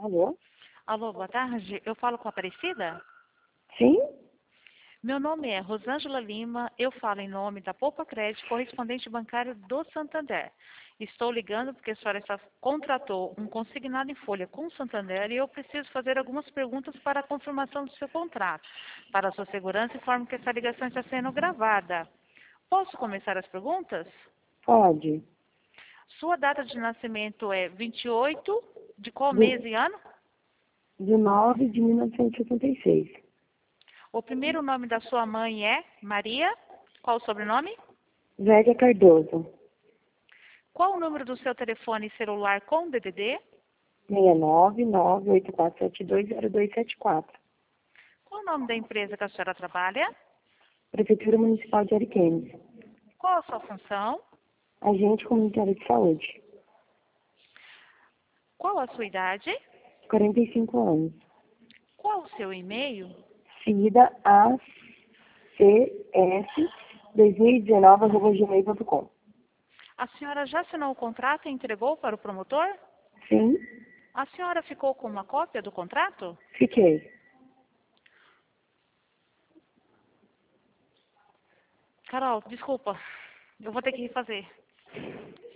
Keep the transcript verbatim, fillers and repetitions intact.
Alô? Alô, boa tarde. Eu falo com a Aparecida? Sim? Meu nome é Rosângela Lima. Eu falo em nome da Poupa Crédito, correspondente bancário do Santander. Estou ligando porque a senhora está, contratou um consignado em folha com o Santander e eu preciso fazer algumas perguntas para a confirmação do seu contrato. Para a sua segurança, informo que essa ligação está sendo gravada. Posso começar as perguntas? Pode. Sua data de nascimento é vinte e oito de qual mês De, e ano? de nove de mil novecentos e setenta e seis. O primeiro nome da sua mãe é Maria. Qual o sobrenome? Vega Cardoso. Qual o número do seu telefone celular com D D D? seis nove nove oito quatro sete dois zero dois sete quatro. Qual o nome da empresa que a senhora trabalha? Prefeitura Municipal de Ariquemes. Qual a sua função? Agente Comunitário de Saúde. Qual a sua idade? quarenta e cinco anos. Qual o seu e-mail? Cida A C S dois mil e dezenove arroba gmail ponto com. A senhora já assinou o contrato e entregou para o promotor? Sim? A senhora ficou com uma cópia do contrato? Fiquei. Carol, desculpa. Eu vou ter que refazer.